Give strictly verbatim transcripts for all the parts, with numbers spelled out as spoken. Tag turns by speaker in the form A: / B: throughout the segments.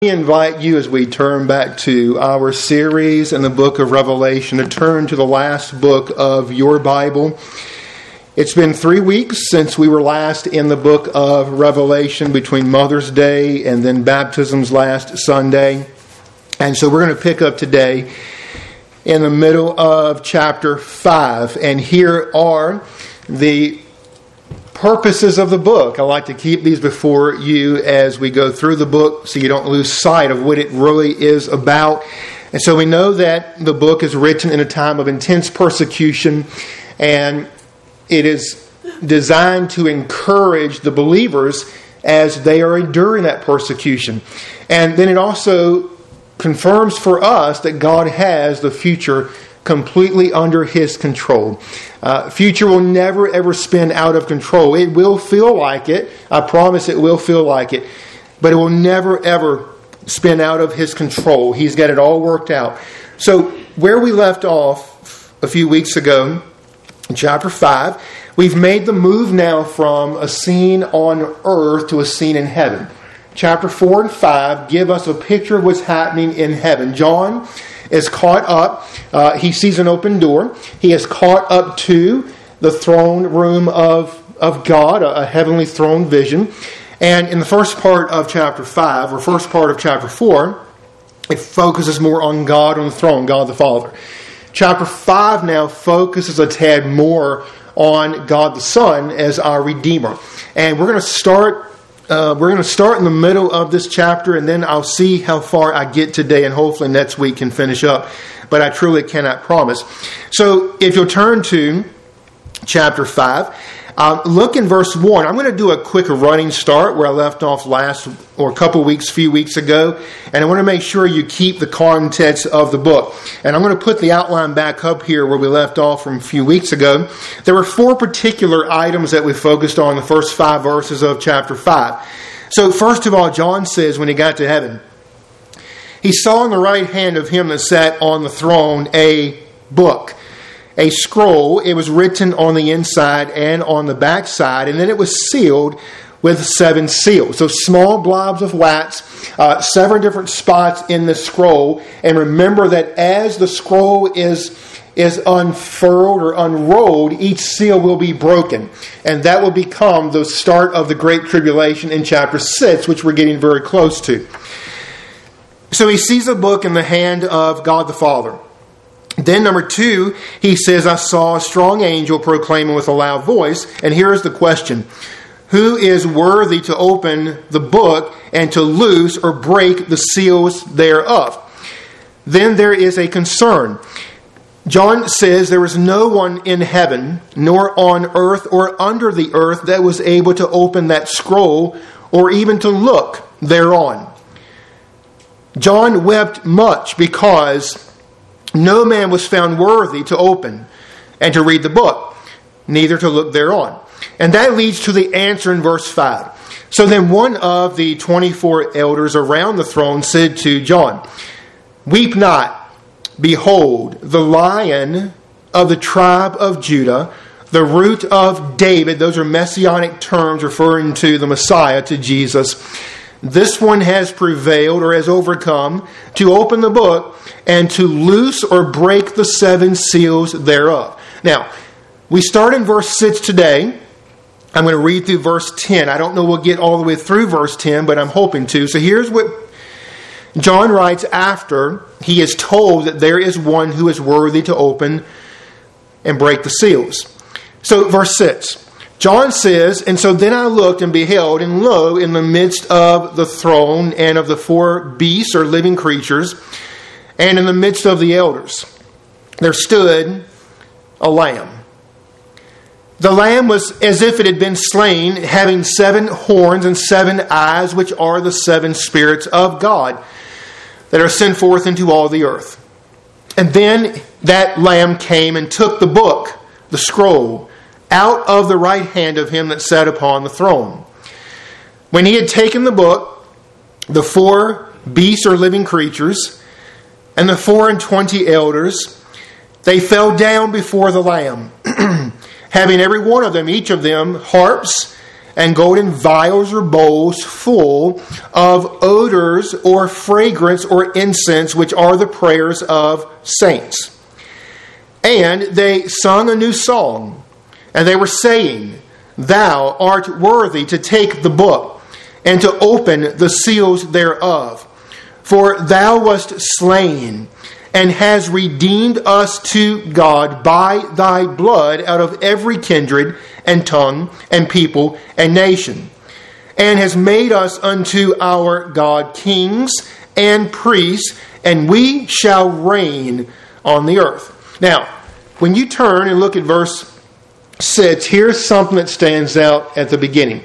A: I invite you, as we turn back to our series in the book of Revelation, to turn to the last book of your Bible. It's been three weeks since we were last in the book of Revelation, between Mother's Day and then baptism's last Sunday. And so we're going to pick up today in the middle of chapter five. And here are the purposes of the book. I like to keep these before you as we go through the book so you don't lose sight of what it really is about. And so we know that the book is written in a time of intense persecution, and it is designed to encourage the believers as they are enduring that persecution. And then it also confirms for us that God has the future completely under His control. Uh, future will never ever spin out of control. It will feel like it. I promise it will feel like it. But it will never ever spin out of His control. He's got it all worked out. So where we left off a few weeks ago, in chapter five, we've made the move now from a scene on earth to a scene in heaven. Chapter four and five give us a picture of what's happening in heaven. John is caught up. Uh, he sees an open door. He is caught up to the throne room of, of God, a, a heavenly throne vision. And in the first part of chapter five, or first part of chapter four, it focuses more on God on the throne, God the Father. Chapter five now focuses a tad more on God the Son as our Redeemer. And we're going to start Uh, we're going to start in the middle of this chapter, and then I'll see how far I get today, and hopefully next week can finish up. But I truly cannot promise. So if you'll turn to chapter five, uh, look in verse one. I'm going to do a quick running start where I left off last, or a couple weeks, few weeks ago. And I want to make sure you keep the context of the book. And I'm going to put the outline back up here where we left off from a few weeks ago. There were four particular items that we focused on in the first five verses of chapter five. So first of all, John says when he got to heaven, he saw in the right hand of him that sat on the throne a book, a scroll. It was written on the inside and on the backside, and then it was sealed with seven seals. So small blobs of wax, uh, seven different spots in the scroll. And remember that as the scroll is, is unfurled or unrolled, each seal will be broken. And that will become the start of the Great Tribulation in chapter six, which we're getting very close to. So he sees a book in the hand of God the Father. Then number two, he says, I saw a strong angel proclaiming with a loud voice. And here is the question. Who is worthy to open the book and to loose or break the seals thereof? Then there is a concern. John says there was no one in heaven, nor on earth or under the earth, that was able to open that scroll or even to look thereon. John wept much because no man was found worthy to open and to read the book, neither to look thereon. And that leads to the answer in verse five. So then one of the twenty-four elders around the throne said to John, Weep not, behold, the Lion of the tribe of Judah, the root of David. Those are messianic terms referring to the Messiah, to Jesus. This one has prevailed or has overcome to open the book and to loose or break the seven seals thereof. Now, we start in verse six today. I'm going to read through verse ten. I don't know we'll get all the way through verse ten, but I'm hoping to. So here's what John writes after he is told that there is one who is worthy to open and break the seals. So verse six. John says, And so then I looked and beheld, and lo, in the midst of the throne and of the four beasts or living creatures, and in the midst of the elders, there stood a lamb. The lamb was as if it had been slain, having seven horns and seven eyes, which are the seven spirits of God that are sent forth into all the earth. And then that lamb came and took the book, the scroll, out of the right hand of him that sat upon the throne. When he had taken the book, the four beasts or living creatures and the four and twenty elders, they fell down before the Lamb, having every one of them, each of them, harps and golden vials or bowls full of odors or fragrance or incense, which are the prayers of saints. And they sung a new song, and they were saying, Thou art worthy to take the book and to open the seals thereof. For thou wast slain and has redeemed us to God by thy blood out of every kindred and tongue and people and nation, and has made us unto our God kings and priests, and we shall reign on the earth. Now, when you turn and look at verse six, here's something that stands out at the beginning.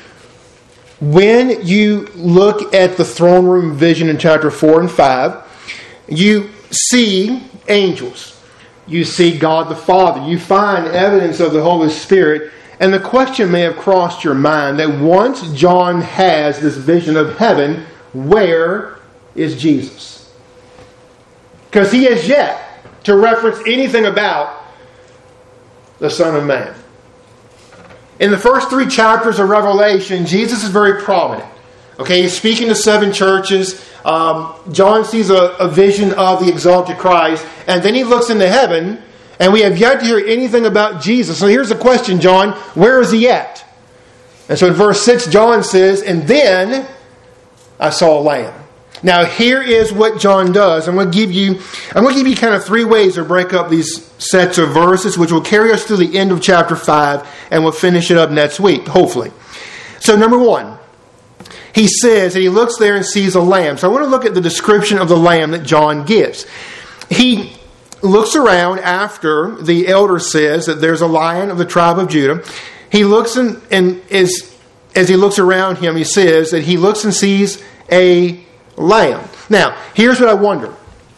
A: When you look at the throne room vision in chapter four and five, you see angels. You see God the Father. You find evidence of the Holy Spirit. And the question may have crossed your mind that once John has this vision of heaven, where is Jesus? Because he has yet to reference anything about the Son of Man. In the first three chapters of Revelation, Jesus is very prominent. Okay, he's speaking to seven churches. Um, John sees a, a vision of the exalted Christ, and then he looks into heaven, and we have yet to hear anything about Jesus. So here's the question, John, where is he at? And so in verse six, John says, and then I saw a lamb. Now here is what John does. I'm going to give you, I'm going to give you kind of three ways to break up these sets of verses, which will carry us to the end of chapter five, and we'll finish it up next week, hopefully. So number one, he says that he looks there and sees a lamb. So I want to look at the description of the lamb that John gives. He looks around after the elder says that there's a lion of the tribe of Judah. He looks and, and as, as he looks around him, he says that he looks and sees a lamb. Now, here's what I wonder.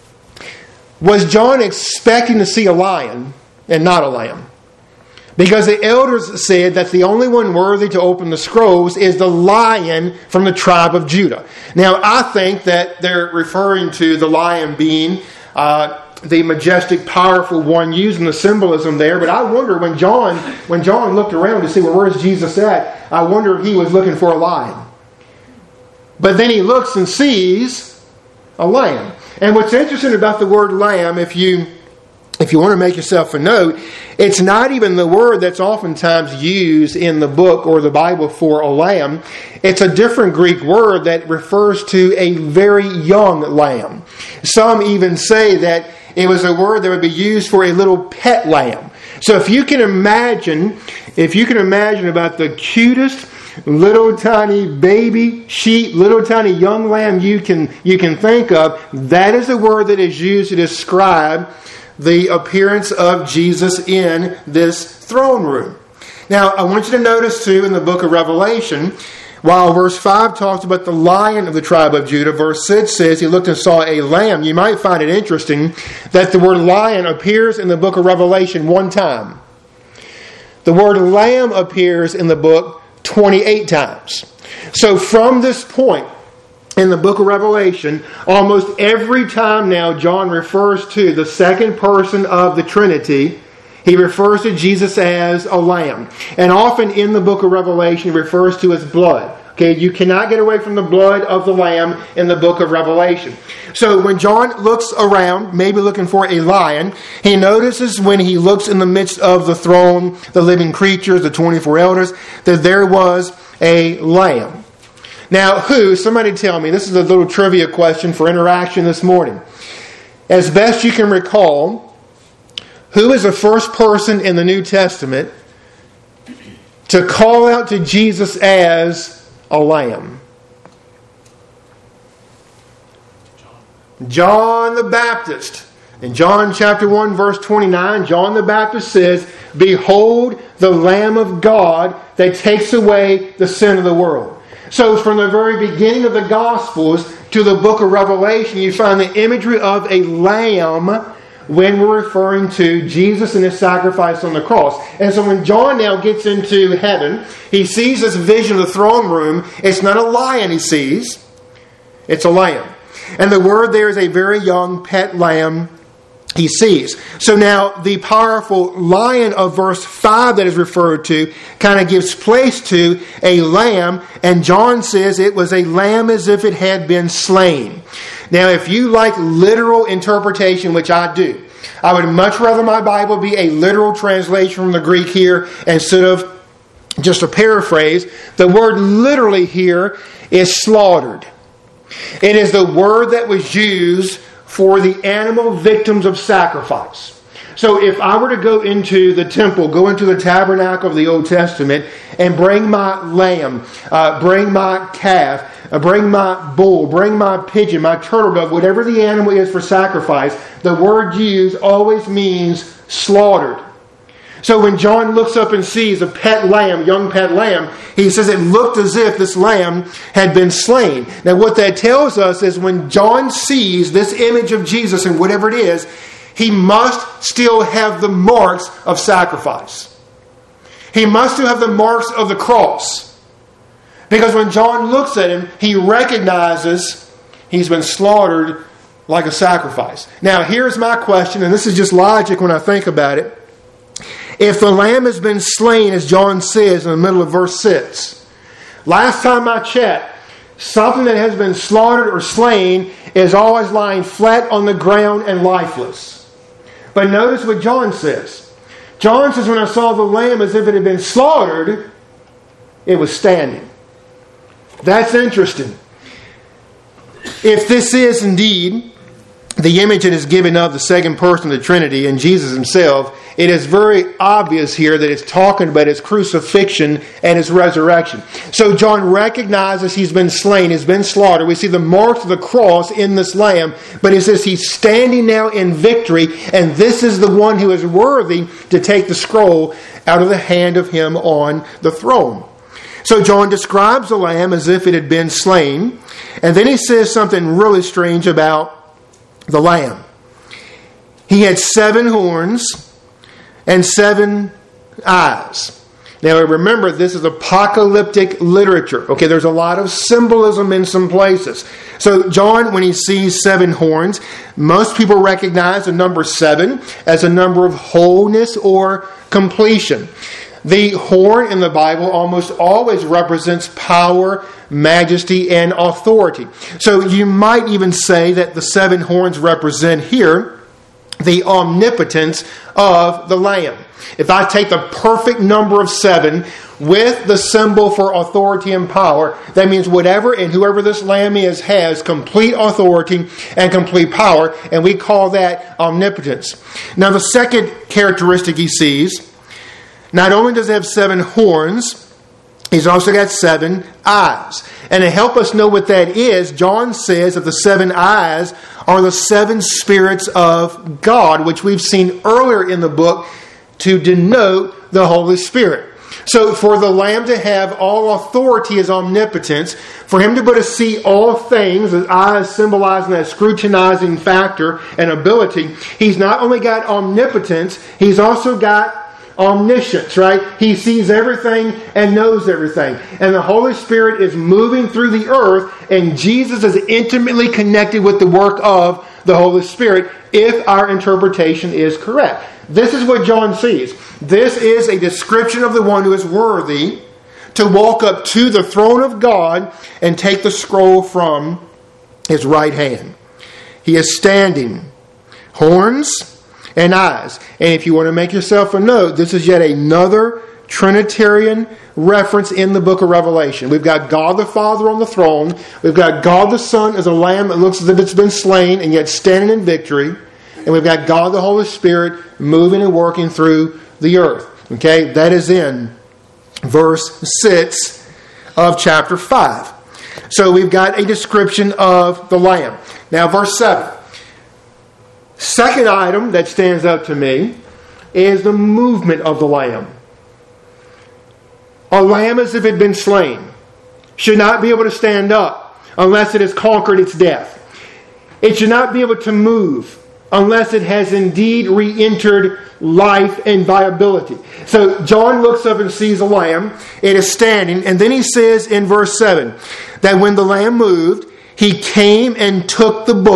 A: Was John expecting to see a lion and not a lamb? Because the elders said that the only one worthy to open the scrolls is the lion from the tribe of Judah. Now, I think that they're referring to the lion being uh, the majestic, powerful one, using the symbolism there. But I wonder when John, when John looked around to see, well, where's Jesus at? I wonder if he was looking for a lion. But then he looks and sees a lamb. And what's interesting about the word lamb, if you if you want to make yourself a note, it's not even the word that's oftentimes used in the book or the Bible for a lamb. It's a different Greek word that refers to a very young lamb. Some even say that it was a word that would be used for a little pet lamb. So if you can imagine, if you can imagine about the cutest little tiny baby sheep, little tiny young lamb you can you can think of, that is the word that is used to describe the appearance of Jesus in this throne room. Now, I want you to notice too in the book of Revelation, while verse five talks about the lion of the tribe of Judah, verse six says he looked and saw a lamb. You might find it interesting that the word lion appears in the book of Revelation one time. The word lamb appears in the book twenty-eight times. So from this point in the book of Revelation, almost every time now John refers to the second person of the Trinity, he refers to Jesus as a lamb. And often in the book of Revelation, he refers to his blood. Okay, you cannot get away from the blood of the lamb in the book of Revelation. So when John looks around, maybe looking for a lion, he notices when he looks in the midst of the throne, the living creatures, the twenty-four elders, that there was a lamb. Now, who, somebody tell me, this is a little trivia question for interaction this morning. As best you can recall, who is the first person in the New Testament to call out to Jesus as a lamb? John. John the Baptist. In John chapter one, verse twenty-nine, John the Baptist says, "Behold the Lamb of God that takes away the sin of the world." So from the very beginning of the Gospels to the book of Revelation, you find the imagery of a lamb when we're referring to Jesus and his sacrifice on the cross. And so when John now gets into heaven, he sees this vision of the throne room. It's not a lion he sees, it's a lamb. And the word there is a very young pet lamb he sees. So now the powerful lion of verse five that is referred to kind of gives place to a lamb, and John says it was a lamb as if it had been slain. Now if you like literal interpretation, which I do, I would much rather my Bible be a literal translation from the Greek here instead of just a paraphrase. The word literally here is slaughtered. It is the word that was used for the animal victims of sacrifice. So if I were to go into the temple, go into the tabernacle of the Old Testament, and bring my lamb, uh, bring my calf, uh, bring my bull, bring my pigeon, my turtle dove, whatever the animal is for sacrifice, the word used always means slaughtered. So when John looks up and sees a pet lamb, young pet lamb, he says it looked as if this lamb had been slain. Now what that tells us is when John sees this image of Jesus and whatever it is, he must still have the marks of sacrifice. He must still have the marks of the cross. Because when John looks at him, he recognizes he's been slaughtered like a sacrifice. Now here's my question, and this is just logic when I think about it. If the lamb has been slain, as John says in the middle of verse six, last time I checked, something that has been slaughtered or slain is always lying flat on the ground and lifeless. But notice what John says. John says, when I saw the lamb as if it had been slaughtered, it was standing. That's interesting. If this is indeed the image that is given of the second person of the Trinity and Jesus himself, it is very obvious here that it's talking about his crucifixion and his resurrection. So John recognizes he's been slain, he's been slaughtered. We see the marks of the cross in this lamb, but he says he's standing now in victory, and this is the one who is worthy to take the scroll out of the hand of him on the throne. So John describes the lamb as if it had been slain, and then he says something really strange about the lamb. He had seven horns and seven eyes. Now remember, this is apocalyptic literature. Okay, there's a lot of symbolism in some places. So John, when he sees seven horns, most people recognize the number seven as a number of wholeness or completion. The horn in the Bible almost always represents power, majesty, and authority. So you might even say that the seven horns represent here the omnipotence of the Lamb. If I take the perfect number of seven with the symbol for authority and power, that means whatever and whoever this Lamb is has complete authority and complete power, and we call that omnipotence. Now the second characteristic he sees, not only does it have seven horns, he's also got seven eyes. And to help us know what that is, John says that the seven eyes are the seven spirits of God, which we've seen earlier in the book to denote the Holy Spirit. So for the Lamb to have all authority as omnipotence, for him to be able to see all things, as eyes symbolizing that scrutinizing factor and ability, he's not only got omnipotence, he's also got omniscience, right? He sees everything and knows everything. And the Holy Spirit is moving through the earth, and Jesus is intimately connected with the work of the Holy Spirit if our interpretation is correct. This is what John sees. This is a description of the one who is worthy to walk up to the throne of God and take the scroll from his right hand. He is standing, horns and eyes. And if you want to make yourself a note, this is yet another Trinitarian reference in the book of Revelation. We've got God the Father on the throne. We've got God the Son as a lamb that looks as if it's been slain and yet standing in victory. And we've got God the Holy Spirit moving and working through the earth. Okay, that is in verse six of chapter five. So we've got a description of the Lamb. Now verse seven. Second item that stands out to me is the movement of the Lamb. A lamb as if it had been slain should not be able to stand up unless it has conquered its death. It should not be able to move unless it has indeed re-entered life and viability. So John looks up and sees a lamb. It is standing. And then he says in verse seven that when the lamb moved, he came and took the book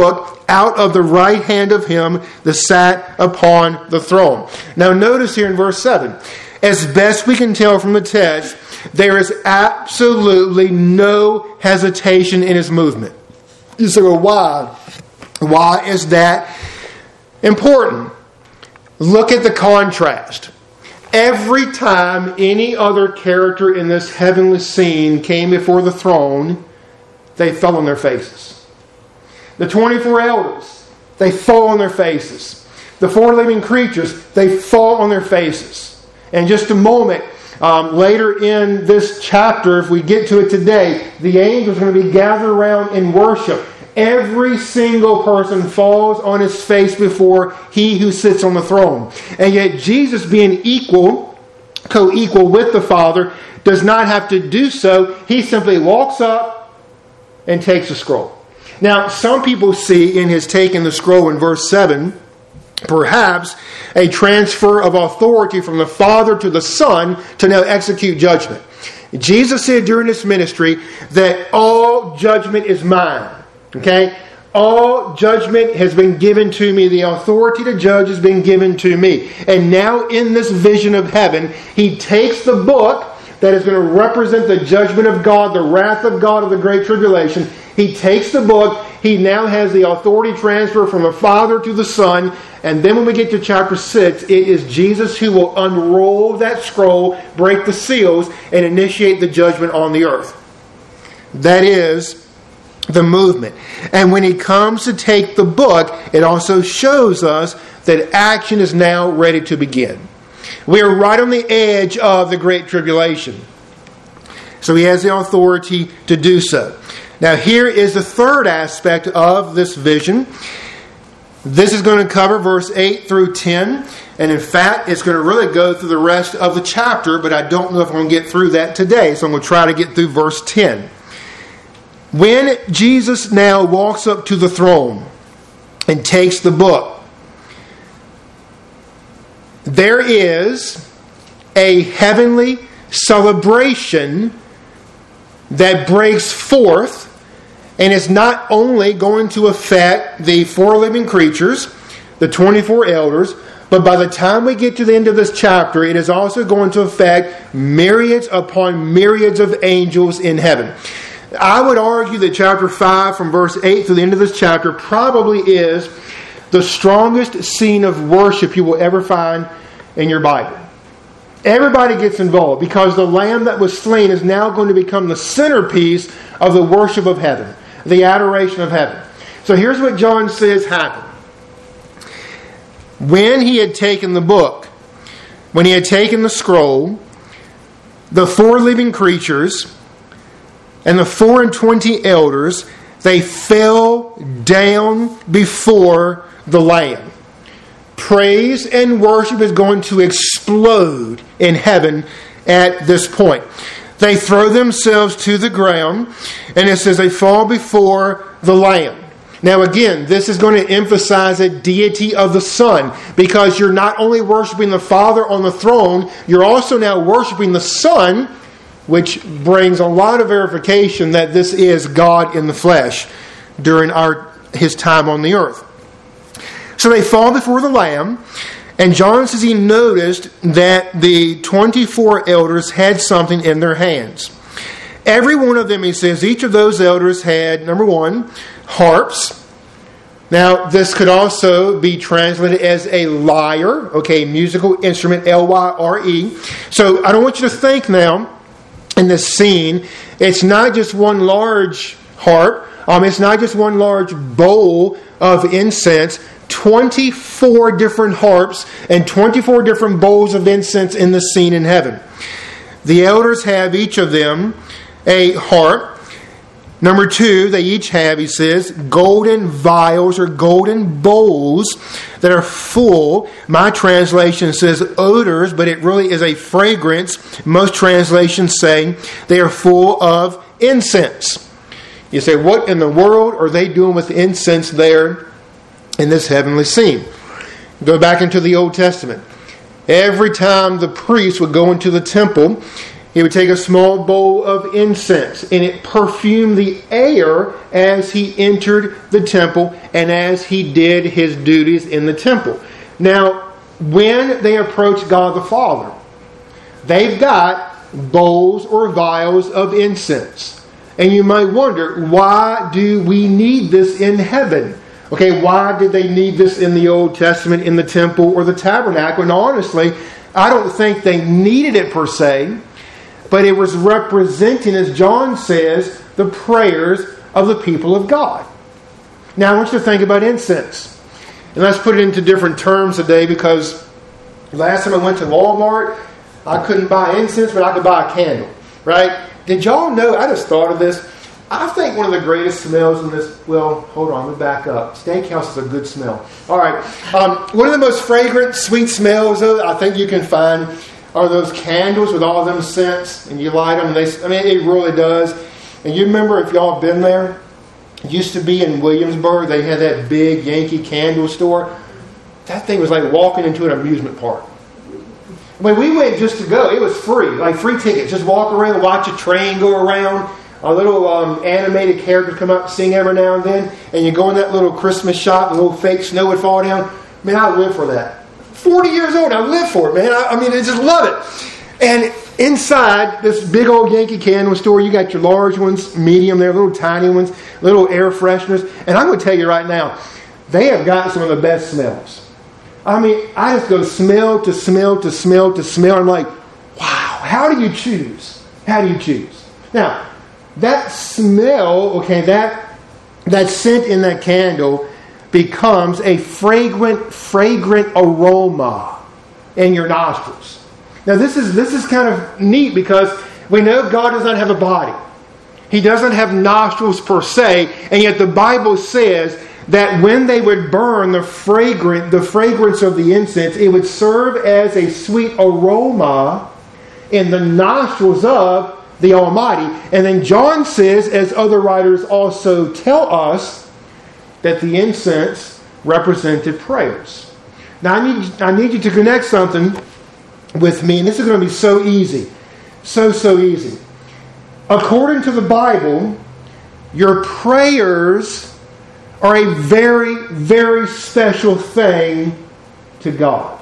A: out of the right hand of him that sat upon the throne. Now notice here in verse seven, as best we can tell from the text, there is absolutely no hesitation in his movement. You say, well, why? Why is that important? Look at the contrast. Every time any other character in this heavenly scene came before the throne, they fell on their faces. The twenty-four elders, they fall on their faces. The four living creatures, they fall on their faces. In just a moment, um, later in this chapter, if we get to it today, the angels are going to be gathered around in worship. Every single person falls on his face before he who sits on the throne. And yet Jesus, being equal, co-equal with the Father, does not have to do so. He simply walks up and takes the scroll. Now, some people see in his taking the scroll in verse seven, perhaps a transfer of authority from the Father to the Son to now execute judgment. Jesus said during his ministry that all judgment is mine. Okay? All judgment has been given to me. The authority to judge has been given to me. And now in this vision of heaven, he takes the book that is going to represent the judgment of God, the wrath of God of the Great Tribulation. He takes the book. He now has the authority transfer from the Father to the Son. And then when we get to chapter six, it is Jesus who will unroll that scroll, break the seals, and initiate the judgment on the earth. That is the movement. And when he comes to take the book, it also shows us that action is now ready to begin. We are right on the edge of the Great Tribulation. So he has the authority to do so. Now here is the third aspect of this vision. This is going to cover verse eight through ten. And in fact, it's going to really go through the rest of the chapter, but I don't know if I'm going to get through that today. So I'm going to try to get through verse ten. When Jesus now walks up to the throne and takes the book, there is a heavenly celebration that breaks forth, and it's not only going to affect the four living creatures, the twenty-four elders, but by the time we get to the end of this chapter, it is also going to affect myriads upon myriads of angels in heaven. I would argue that chapter five, from verse eight to the end of this chapter, probably is the strongest scene of worship you will ever find in your Bible. Everybody gets involved because the Lamb that was slain is now going to become the centerpiece of the worship of heaven, the adoration of heaven. So here's what John says happened. When he had taken the book, when he had taken the scroll, the four living creatures and the four and twenty elders, they fell down before the Lamb. Praise and worship is going to explode in heaven at this point. They throw themselves to the ground, and it says they fall before the Lamb. Now again, this is going to emphasize a deity of the Son, because you're not only worshiping the Father on the throne, you're also now worshiping the Son, which brings a lot of verification that this is God in the flesh during our his time on the earth. So they fall before the Lamb, and John says he noticed that the twenty-four elders had something in their hands. Every one of them, he says, each of those elders had, number one, harps. Now, this could also be translated as a lyre, okay, musical instrument, L Y R E. So I don't want you to think now, in this scene, it's not just one large harp. Um, it's not just one large bowl of incense. twenty-four different harps and twenty-four different bowls of incense in the scene in heaven. The elders have each of them a harp. Number two, they each have, he says, golden vials or golden bowls that are full. My translation says odors, but it really is a fragrance. Most translations say they are full of incense. You say, what in the world are they doing with incense there in this heavenly scene? Go back into the Old Testament. Every time the priest would go into the temple, He would take a small bowl of incense, and it perfumed the air as he entered the temple and as he did his duties in the temple. Now, when they approach God the Father, they've got bowls or vials of incense. And you might wonder, why do we need this in heaven? Okay, why did they need this in the Old Testament, in the temple or the tabernacle? And honestly, I don't think they needed it per se, but it was representing, as John says, the prayers of the people of God. Now, I want you to think about incense. And let's put it into different terms today, because last time I went to Walmart, I couldn't buy incense, but I could buy a candle. Right? Did y'all know, I just thought of this, I think one of the greatest smells in this, well, hold on, let me back up. Steakhouse is a good smell. All right. Um, one of the most fragrant, sweet smells though, I think you can find are those candles with all of them scents, and you light them. And they, I mean, it really does. And you remember, if y'all have been there, it used to be in Williamsburg, they had that big Yankee candle store. That thing was like walking into an amusement park. When we went just to go, it was free, like free tickets. Just walk around, watch a train go around. A little um, animated characters come up and sing every now and then. And you go in that little Christmas shop, the little fake snow would fall down. Man, I live for that. forty years old, I live for it, man. I, I mean, I just love it. And inside this big old Yankee candle store, you got your large ones, medium there, little tiny ones, little air fresheners. And I'm going to tell you right now, they have got some of the best smells. I mean, I just go smell to smell to smell to smell. I'm like, wow, how do you choose? How do you choose? Now, that smell, okay, that that scent in that candle becomes a fragrant, fragrant aroma in your nostrils. Now, this is this is kind of neat, because we know God does not have a body. He doesn't have nostrils per se, and yet the Bible says that when they would burn the fragrant, the fragrance of the incense, it would serve as a sweet aroma in the nostrils of the Almighty. And then John says, as other writers also tell us, that the incense represented prayers. Now I need, I need you to connect something with me, and this is going to be so easy. So, so easy. According to the Bible, your prayers are a very, very special thing to God.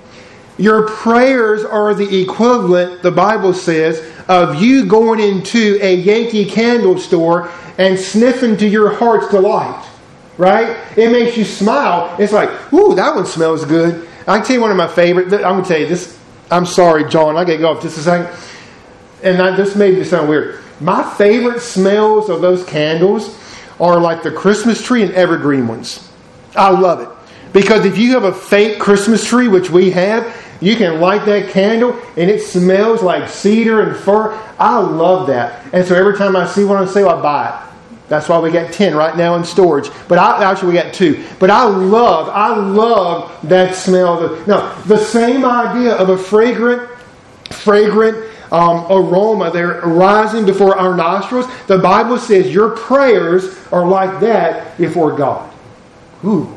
A: Your prayers are the equivalent, the Bible says, of you going into a Yankee candle store and sniffing to your heart's delight. Right? It makes you smile. It's like, ooh, that one smells good. I can tell you one of my favorite. I'm going to tell you this. I'm sorry, John. I got to go off just a second. And I, this made me sound weird. My favorite smells of those candles are like the Christmas tree and evergreen ones. I love it. Because if you have a fake Christmas tree, which we have, you can light that candle and it smells like cedar and fir. I love that. And so every time I see one on sale, I buy it. That's why we got ten right now in storage. But I, actually we got two. But I love, I love that smell. Now, the same idea of a fragrant, fragrant um, aroma there rising before our nostrils. The Bible says your prayers are like that before God. Ooh.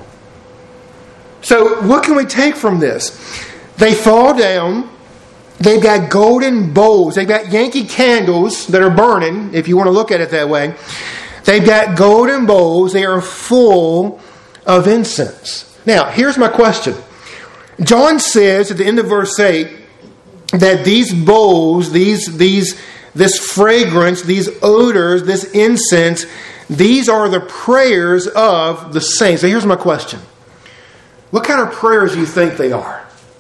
A: So what can we take from this? They fall down. They've got golden bowls. They've got Yankee candles that are burning, if you want to look at it that way. They've got golden bowls. They are full of incense. Now, here's my question. John says at the end of verse eight that these bowls, these, these, this fragrance, these odors, this incense, these are the prayers of the saints. So here's my question. What kind of prayers do you think they are?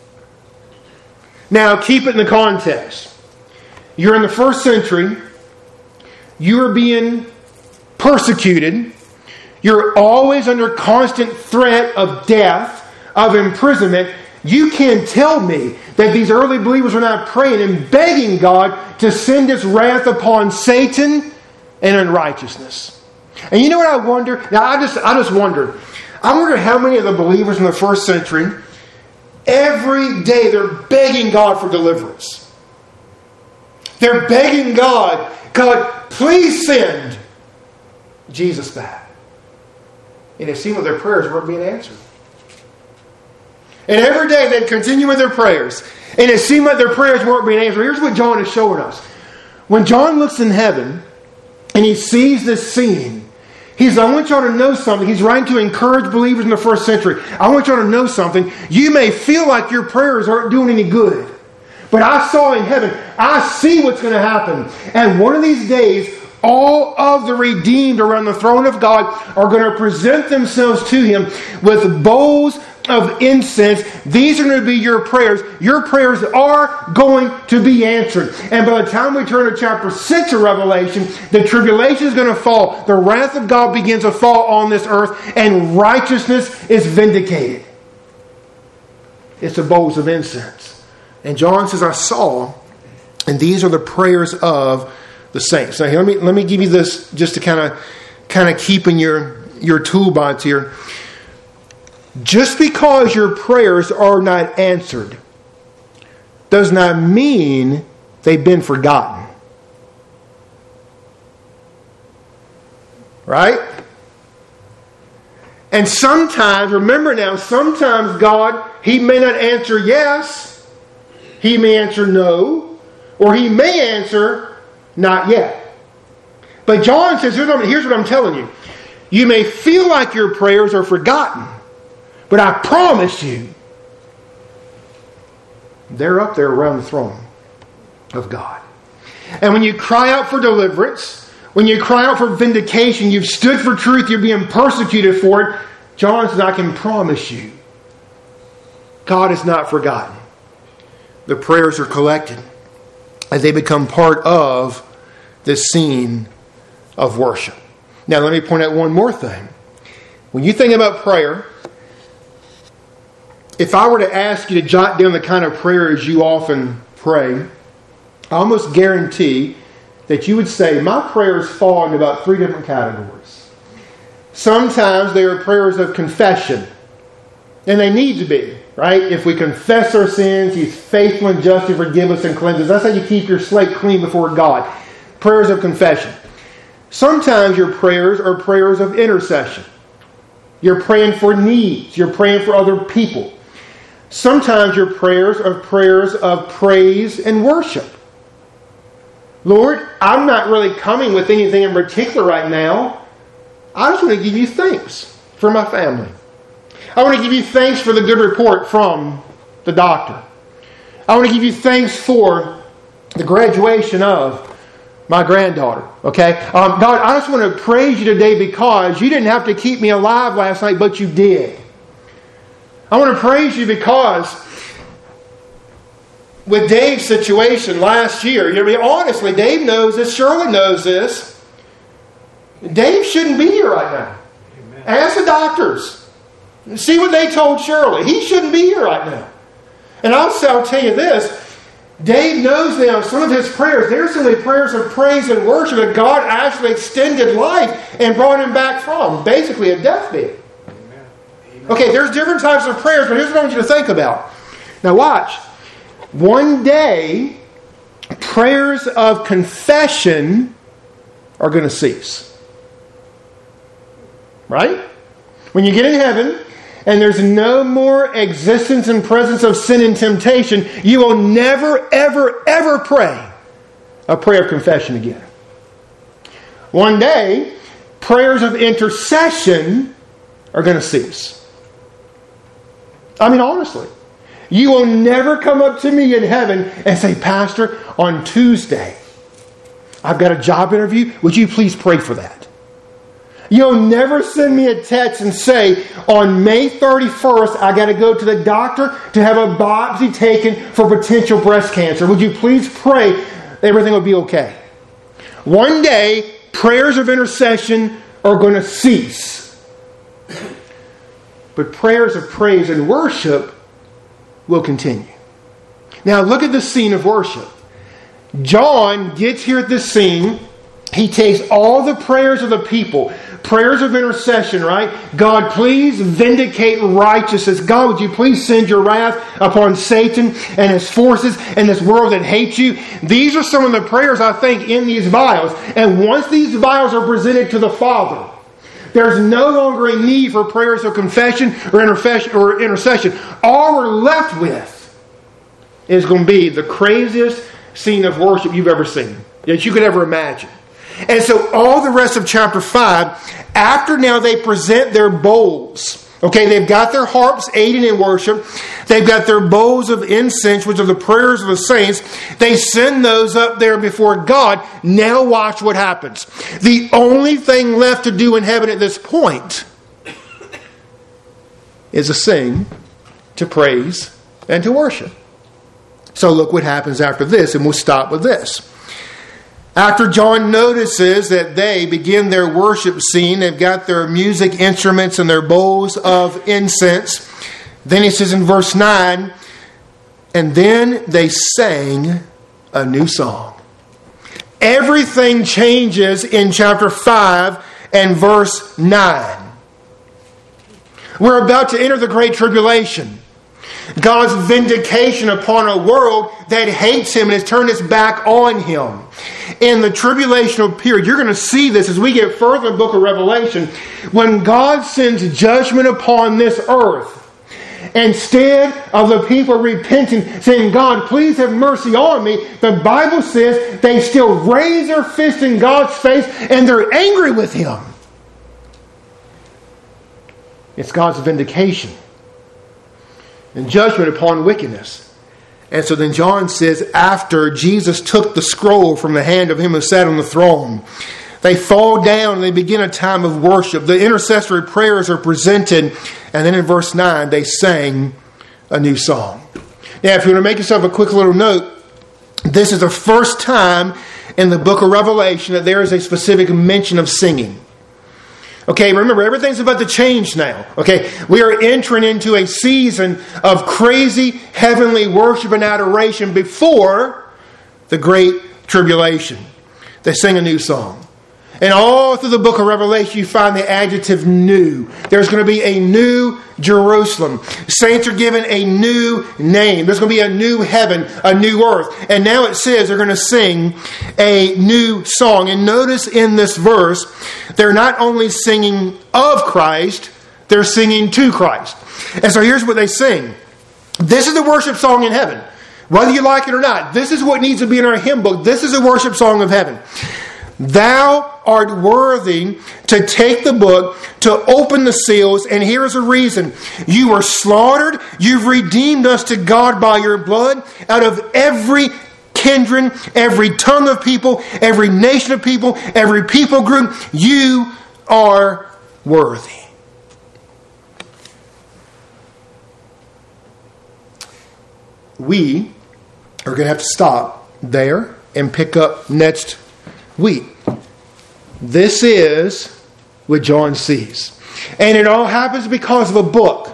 A: Now, keep it in the context. You're in the first century. You are being persecuted. You're always under constant threat of death, of imprisonment. You can't tell me that these early believers were not praying and begging God to send His wrath upon Satan and unrighteousness. And you know what I wonder? Now, I just, I just wonder. I wonder how many of the believers in the first century, every day they're begging God for deliverance. They're begging God, God, please send Jesus back. And it seemed like their prayers weren't being answered. And every day they'd continue with their prayers. And it seemed like their prayers weren't being answered. Here's what John is showing us. When John looks in heaven and he sees this scene, he says, I want y'all to know something. He's writing to encourage believers in the first century. I want y'all to know something. You may feel like your prayers aren't doing any good. But I saw in heaven, I see what's going to happen. And one of these days, all of the redeemed around the throne of God are going to present themselves to Him with bowls of incense. These are going to be your prayers. Your prayers are going to be answered. And by the time we turn to chapter six of Revelation, the tribulation is going to fall. The wrath of God begins to fall on this earth, and righteousness is vindicated. It's the bowls of incense. And John says, I saw, and these are the prayers of the saints. Now, let me let me give you this just to kind of kind of keep in your your toolbox here. Just because your prayers are not answered does not mean they've been forgotten. Right? And sometimes, remember now, sometimes God, He may not answer yes, He may answer no, or He may answer not yet. But John says, here's what, I'm, here's what I'm telling you. You may feel like your prayers are forgotten, but I promise you, they're up there around the throne of God. And when you cry out for deliverance, when you cry out for vindication, you've stood for truth, you're being persecuted for it, John says, I can promise you, God is not forgotten. The prayers are collected as they become part of this scene of worship. Now, let me point out one more thing. When you think about prayer, if I were to ask you to jot down the kind of prayers you often pray, I almost guarantee that you would say, my prayers fall into about three different categories. Sometimes they are prayers of confession. And they need to be, right? If we confess our sins, He's faithful and just to forgive us and cleanse us. That's how you keep your slate clean before God. Prayers of confession. Sometimes your prayers are prayers of intercession. You're praying for needs. You're praying for other people. Sometimes your prayers are prayers of praise and worship. Lord, I'm not really coming with anything in particular right now. I just want to give you thanks for my family. I want to give you thanks for the good report from the doctor. I want to give you thanks for the graduation of my granddaughter. Okay? Um, God, I just want to praise you today because you didn't have to keep me alive last night, but you did. I want to praise you because with Dave's situation last year, you know, honestly, Dave knows this, Shirley knows this. Dave shouldn't be here right now. Amen. Ask the doctors. See what they told Shirley. He shouldn't be here right now. And also, I'll tell you this. Dave knows now some of his prayers, they're simply prayers of praise and worship that God actually extended life and brought him back from. Basically a deathbed. Amen. Okay, there's different types of prayers, but here's what I want you to think about. Now watch. One day, prayers of confession are going to cease. Right? When you get in heaven, and there's no more existence and presence of sin and temptation, you will never, ever, ever pray a prayer of confession again. One day, prayers of intercession are going to cease. I mean, honestly. You will never come up to me in heaven and say, Pastor, on Tuesday, I've got a job interview. Would you please pray for that? You'll never send me a text and say, on May thirty-first, I got to go to the doctor to have a biopsy taken for potential breast cancer. Would you please pray that everything will be okay? One day, prayers of intercession are going to cease. But prayers of praise and worship will continue. Now, look at the scene of worship. John gets here at this scene. He takes all the prayers of the people, prayers of intercession, right? God, please vindicate righteousness. God, would you please send your wrath upon Satan and his forces and this world that hates you? These are some of the prayers, I think, in these vials. And once these vials are presented to the Father, there's no longer a need for prayers of confession or intercession. All we're left with is going to be the craziest scene of worship you've ever seen, that you could ever imagine. And so all the rest of chapter five, after now they present their bowls. Okay, they've got their harps aiding in worship. They've got their bowls of incense, which are the prayers of the saints. They send those up there before God. Now watch what happens. The only thing left to do in heaven at this point is to sing, to praise, and to worship. So look what happens after this, and we'll stop with this. After John notices that they begin their worship scene, they've got their music instruments and their bowls of incense. Then he says in verse nine, and then they sang a new song. Everything changes in chapter five and verse nine. We're about to enter the Great Tribulation. God's vindication upon a world that hates Him and has turned its back on Him. In the tribulational period, you're going to see this as we get further in the book of Revelation. When God sends judgment upon this earth, instead of the people repenting, saying, God, please have mercy on me, the Bible says they still raise their fist in God's face and they're angry with Him. It's God's vindication and judgment upon wickedness. And so then John says, after Jesus took the scroll from the hand of him who sat on the throne, they fall down and they begin a time of worship. The intercessory prayers are presented. And then in verse nine, they sang a new song. Now, if you want to make yourself a quick little note, this is the first time in the book of Revelation that there is a specific mention of singing. Okay, remember, everything's about to change now. Okay, we are entering into a season of crazy heavenly worship and adoration before the Great Tribulation. They sing a new song. And all through the book of Revelation, you find the adjective new. There's going to be a new Jerusalem. Saints are given a new name. There's going to be a new heaven, a new earth. And now it says they're going to sing a new song. And notice in this verse, they're not only singing of Christ, they're singing to Christ. And so here's what they sing. This is the worship song in heaven. Whether you like it or not, this is what needs to be in our hymn book. This is a worship song of heaven. Thou art worthy to take the book, to open the seals, and here's a reason. You were slaughtered, you've redeemed us to God by your blood, out of every kindred, every tongue of people, every nation of people, every people group. You are worthy. We are going to have to stop there and pick up next week. This is what John sees. And it all happens because of a book,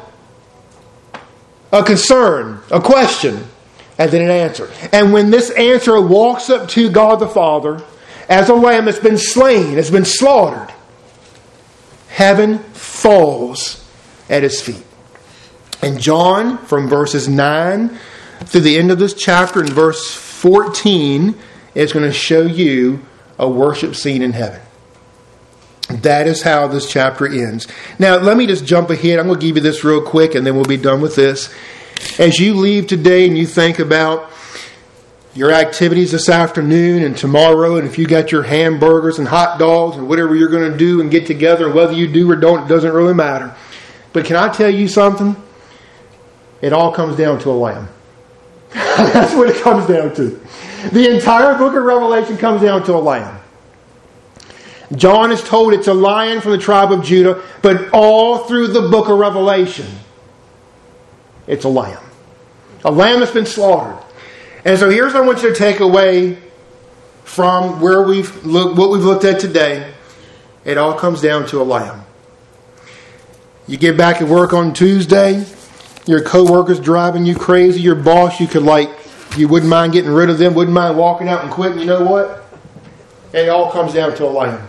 A: a concern, a question, and then an answer. And when this answer walks up to God the Father as a lamb that's been slain, has been slaughtered, heaven falls at His feet. And John, from verses nine through the end of this chapter in verse fourteen, is going to show you a worship scene in heaven. That is how this chapter ends. Now, let me just jump ahead. I'm going to give you this real quick and then we'll be done with this. As you leave today and you think about your activities this afternoon and tomorrow, and if you got your hamburgers and hot dogs and whatever you're going to do and get together, and whether you do or don't, it doesn't really matter. But can I tell you something? It all comes down to a lamb. That's what it comes down to. The entire book of Revelation comes down to a lamb. John is told it's a lion from the tribe of Judah, but all through the book of Revelation, it's a lamb. A lamb that's been slaughtered. And so here's what I want you to take away from where we've looked, what we've looked at today. It all comes down to a lamb. You get back at work on Tuesday, your co-worker's driving you crazy, your boss, you could like, you wouldn't mind getting rid of them, wouldn't mind walking out and quitting. You know what? It all comes down to a lamb.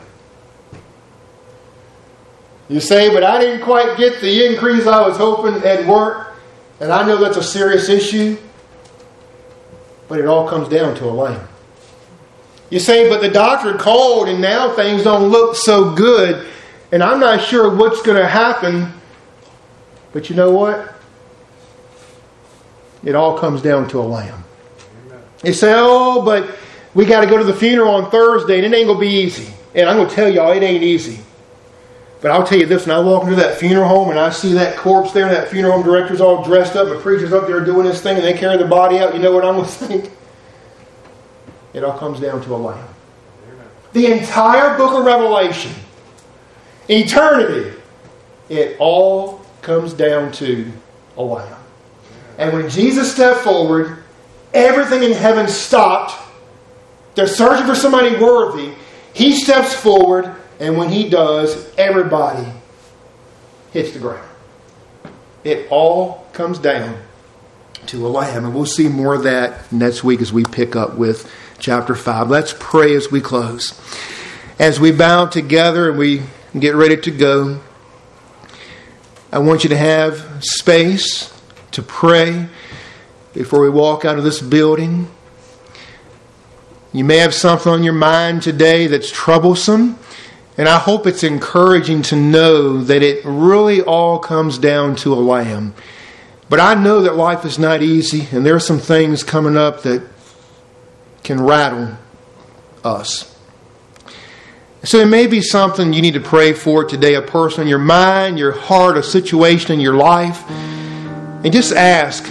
A: You say, but I didn't quite get the increase I was hoping at work. And I know that's a serious issue. But it all comes down to a lamb. You say, but the doctor called and now things don't look so good. And I'm not sure what's going to happen. But you know what? it all comes down to a lamb. They say, oh, but we got to go to the funeral on Thursday and it ain't going to be easy. And I'm going to tell y'all, it ain't easy. But I'll tell you this, when I walk into that funeral home and I see that corpse there and that funeral home director's all dressed up, the preacher's up there doing this thing and they carry the body out, you know what I'm going to think? It all comes down to a lamb. The entire book of Revelation, eternity, it all comes down to a lamb. And when Jesus stepped forward, everything in heaven stopped. They're searching for somebody worthy. He steps forward, and when He does, everybody hits the ground. It all comes down to a lamb. And we'll see more of that next week as we pick up with chapter five. Let's pray as we close. As we bow together and we get ready to go, I want you to have space to pray before we walk out of this building. You may have something on your mind today that's troublesome, and I hope it's encouraging to know that it really all comes down to a lamb. But I know that life is not easy, and there are some things coming up that can rattle us. So there may be something you need to pray for today, a person in your mind, your heart, a situation in your life. And just ask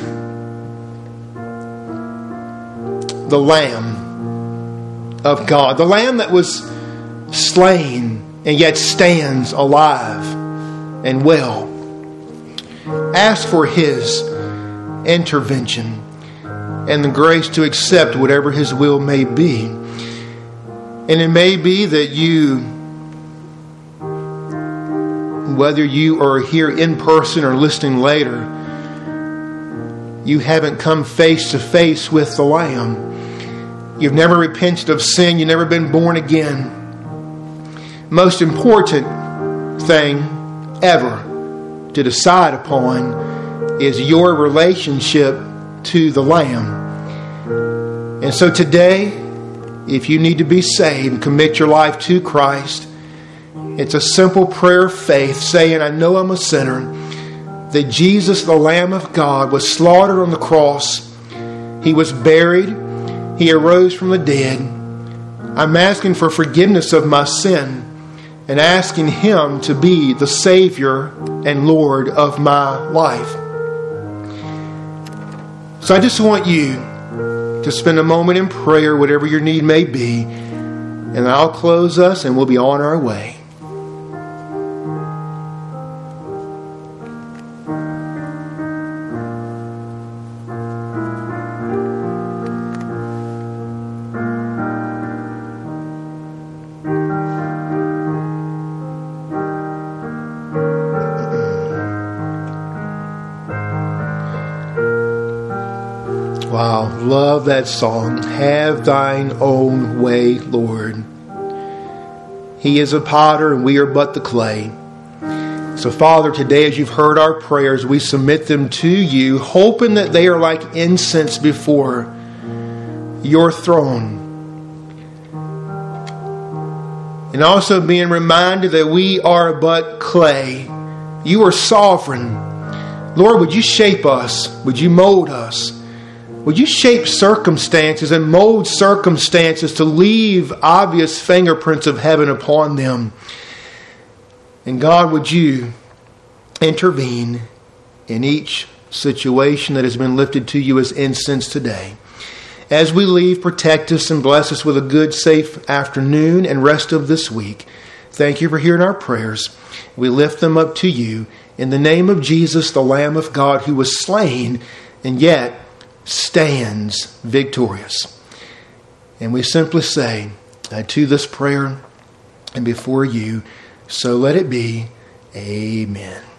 A: the Lamb of God, the Lamb that was slain and yet stands alive and well. Ask for His intervention and the grace to accept whatever His will may be. And it may be that you, whether you are here in person or listening later, you haven't come face to face with the Lamb. You've never repented of sin. You've never been born again. Most important thing ever to decide upon is your relationship to the Lamb. And so today, if you need to be saved, commit your life to Christ. It's a simple prayer of faith saying, I know I'm a sinner, that Jesus, the Lamb of God, was slaughtered on the cross. He was buried. He arose from the dead. I'm asking for forgiveness of my sin and asking Him to be the Savior and Lord of my life. So I just want you to spend a moment in prayer, whatever your need may be. And I'll close us and we'll be on our way. Wow, love that song. Have thine own way, Lord. He is a potter and we are but the clay. So Father, today as you've heard our prayers, we submit them to you, hoping that they are like incense before your throne. And also being reminded that we are but clay. You are sovereign. Lord, would you shape us? Would you mold us? Would you shape circumstances and mold circumstances to leave obvious fingerprints of heaven upon them? And God, would you intervene in each situation that has been lifted to you as incense today? As we leave, protect us and bless us with a good, safe afternoon and rest of this week. Thank you for hearing our prayers. We lift them up to you in the name of Jesus, the Lamb of God, who was slain and yet stands victorious. And we simply say uh, to this prayer and before you, so let it be. Amen.